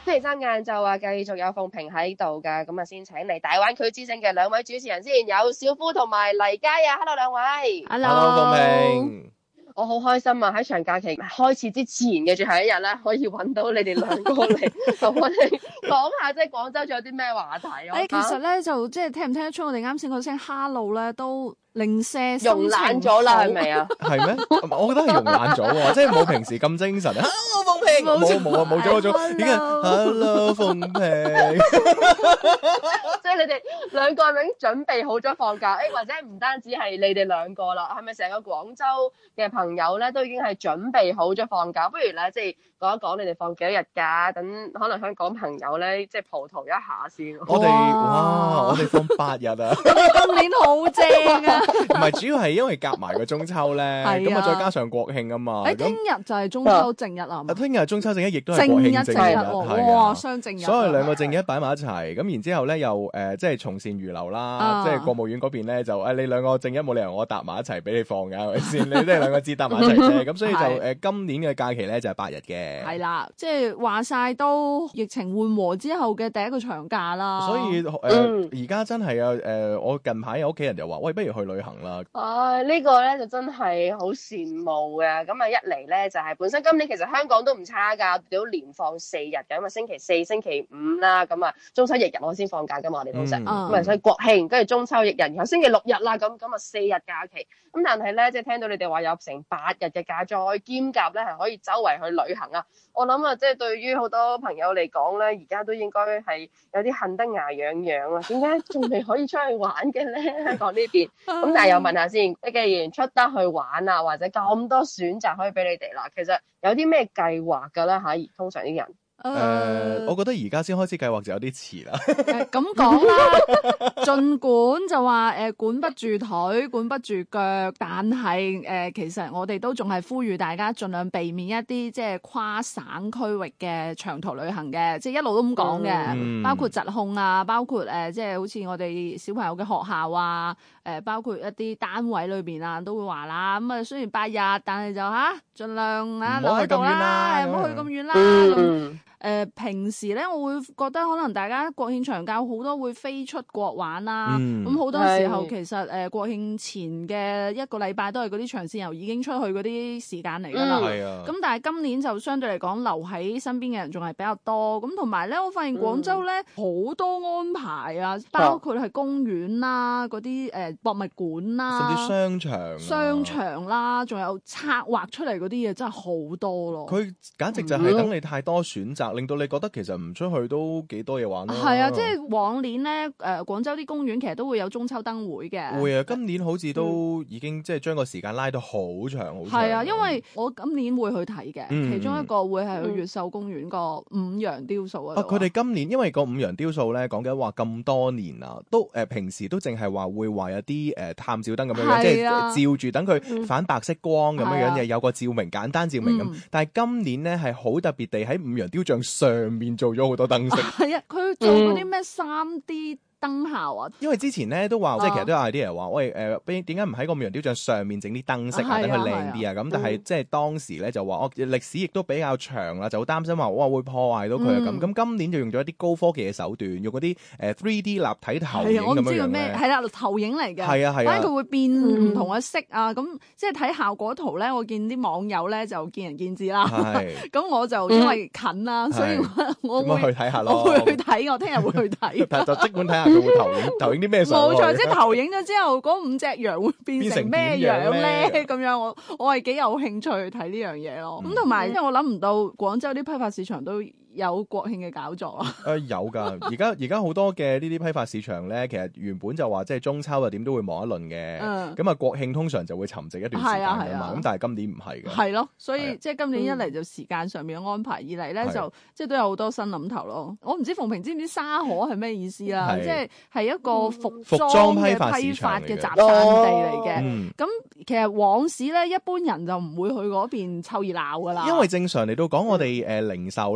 星期三晏晝啊，繼續有鳳萍喺度㗎，咁啊先請嚟大灣區之聲嘅兩位主持人先，有小夫同埋黎佳啊 ，hello 兩位 Hello，鳳萍。 我好開心啊！喺長假期開始之前嘅最後一日咧，可以揾到你哋兩個嚟同我哋講下，即係廣州仲有啲咩話題啊？ 其實咧就即係聽唔聽得出我哋啱先嗰聲 hello 咧都零舍慵懶咗啦，係咪啊？ 係咩？我覺得係慵懶咗喎，即係冇平時咁精神。Hello，鳳萍，冇咗，已經 Hello，鳳萍。 即係你哋兩個已經準備好咗放假，或者唔單止係你哋兩個啦，係咪成個廣州嘅朋友咧都已經係準備好咗放假？不如咧即係講一講你哋放幾多日假，等可能香港朋友咧即係葡萄一下先。 我哋放8日啊！ 今年好正啊！ 唔係，主要係因為夾埋個中秋咧，咁啊再加上國慶啊嘛。 聽日就係中秋正日啊！ 聽日中秋正日亦都係國慶正日， 哇，雙正日。 所以兩個正日擺埋一齊，咁然之後咧又即係從善如流啦，即係國務院嗰邊咧就你兩個正日冇理由我搭埋一齊俾你放㗎，係咪先？你都係兩個字搭埋一齊啫，咁所以就今年嘅假期咧就係8日嘅。 係啦，即係話晒都疫情緩和之後嘅第一個長假啦。 所以而家真係我近排有屋企人就話：喂，不如去旅行啦！ 呢個咧就真係好羨慕嘅。咁啊，一嚟咧就係本身今年其實香港都唔差㗎，都連放4日嘅。咁啊，星期四、星期五啦，咁啊中秋翌日我先放假㗎嘛，我哋通常咁啊，所以國慶跟住中秋翌日，然後星期六日啦，咁啊4日假期。咁但係咧，即係聽到你哋話有成8日嘅假，再兼夾咧係可以周圍去旅行啊！我諗啊，即係對於好多朋友嚟講咧，而家都應該係有啲恨得牙癢癢啊！點解仲未可以出去玩嘅咧？香港呢邊咁，但係又問下先，你既然出得去玩啊，或者咁多選擇可以俾你哋啦，其實有啲咩計劃㗎咧嚇？通常啲人。 我覺得而家先開始計劃就有啲遲啦。 咁講啦，儘管就話管不住腿，管不住腳，但係其實我哋都仲係呼籲大家盡量避免一啲即係跨省區域嘅長途旅行嘅，即係一路都咁講嘅，包括疾控啊，包括即係好似我哋小朋友嘅學校啊，包括一啲單位裏邊啊，都會話啦。咁啊，雖然8日，但係就盡量留喺度啦，唔好去咁遠啦。平時咧，我會覺得可能大家國慶長假好多會飛出國玩啦。咁好多時候其實國慶前嘅1個禮拜都係嗰啲長線遊已經出去嗰啲時間嚟㗎啦。咁但係今年就相對嚟講留喺身邊嘅人仲係比較多。咁同埋咧，我發現廣州咧好多安排啊，包括係公園啦、嗰啲博物館啦， 甚至商場啦，仲有策劃出嚟嗰啲嘢真係好多咯。 佢簡直就係等你太多選擇。令到你覺得其實唔出去都幾多嘢玩咯。 係啊，即係往年咧，廣州啲公園其實都會有中秋燈會嘅。 會啊，今年好似都已經即係將個時間拉到好長好長。 係啊，因為我今年會去睇嘅，其中一個會係去越秀公園個五羊雕塑啊。 佢哋今年因為個五羊雕塑咧講緊話咁多年啦，都平時都淨係話會話有啲探照燈咁樣，即係照住等佢反白色光咁樣嘅，有個照明簡單照明咁。但係今年咧係好特別地喺五羊雕像上面做咗好多燈飾。係啊，佢做嗰啲咩3D燈效啊？ 因為之前咧都話，即係其實都有 idea 話，喂點解唔喺個五羊雕像上面整啲燈飾啊，等佢靚啲啊？咁但係即係當時咧就話，歷史亦都比較長啦，就好擔心話哇會破壞到佢啊咁。咁今年就用咗一啲高科技嘅手段，用嗰啲3D 立體投影咁樣樣咧。我唔知佢咩， 係啦，投影嚟嘅。 係啊， 反正佢會變唔同嘅色啊，咁即係睇效果圖咧，我見啲網友咧就見仁見智啦。咁我就因為近啦，所以我會去睇下咯。 我會去睇，我聽日會去睇。 但係就即管睇下佢會投影啲咩相。 冇錯，即係投影咗之後，嗰5隻羊會變成咩樣咧？咁樣我係幾有興趣去睇呢樣嘢咯。咁同埋，因為我諗唔到廣州啲批發市場都有國慶嘅搞作啊！ 有㗎，而家好多嘅呢啲批發市場咧，其實原本就話即係中秋啊點都會忙一輪嘅，咁啊國慶通常就會沉寂一段時間㗎嘛。咁但係今年唔係嘅。係咯， 所以即係今年一嚟就時間上面嘅安排，二嚟咧就即係都有好多新諗頭咯。我唔知鳳萍知唔知沙河係咩意思啦？即係一個服裝嘅批發嘅集散地嚟嘅。咁其實往時咧，一般人就唔會去嗰邊湊熱鬧㗎啦。 因為正常嚟到講，我哋零售咧，我買一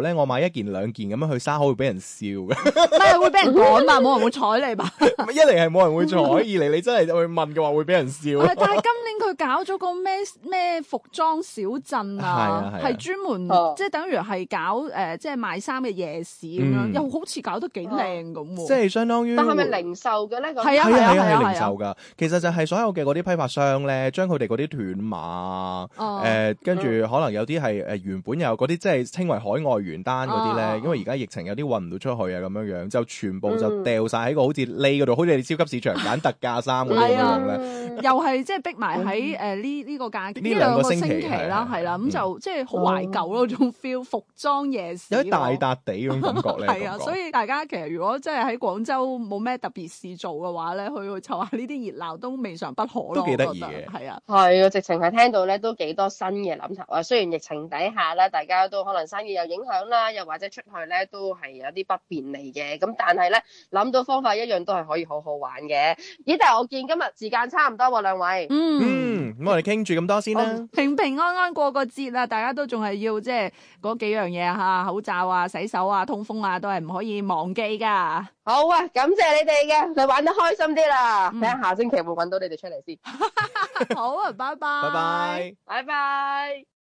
件兩件咁樣去沙口會俾人笑嘅， 唔係會俾人趕嘛，冇人會睬你吧？ 一嚟係冇人會睬，二嚟你真係去問嘅話會俾人笑。 但係今年佢搞咗個咩服裝小鎮啊，係專門即係等於係搞即係賣衫嘅夜市咁樣，又好似搞得幾靚咁喎。 即係相當於， 但係咪零售嘅咧？ 係啊係零售㗎。其實就係所有嘅嗰啲批發商咧，將佢哋嗰啲斷碼跟住可能有啲係原本有嗰啲即係稱為海外原單嗰啲咧，因為而家疫情有啲運唔到出去啊咁樣，就全部就掉晒喺個好似呢嗰度，好似你超級市場揀特價衫嗰啲咁樣咧， 又係即係逼埋喺呢個假期呢兩個星期啦，係啦，咁就即係好懷舊咯，種 feel 服裝夜市， 有啲大笪地嗰種感覺咧。 係啊，所以大家其實如果真係喺廣州冇咩特別事做嘅話咧，去湊下呢啲熱鬧都未嘗不可咯。 都幾得意嘅， 係啊， 係啊，直情係聽到咧都幾多新嘅諗頭啊！雖然疫情底下咧，大家都可能生意有影響啦，又或者出去咧都係有啲不便利嘅，咁但係咧諗到方法一樣都係可以好好玩嘅。咦？但係我見今日時間差唔多喎，兩位。 咁我哋傾住咁多先啦。 平平安安過個節啦，大家都仲係要即係嗰幾樣嘢嚇，口罩啊、洗手啊、通風啊，都係唔可以忘記㗎。 好啊，感謝你哋嘅，你玩得開心啲啦。睇下下星期會揾到你哋出嚟先。 好啊，拜拜。 拜拜。 拜拜。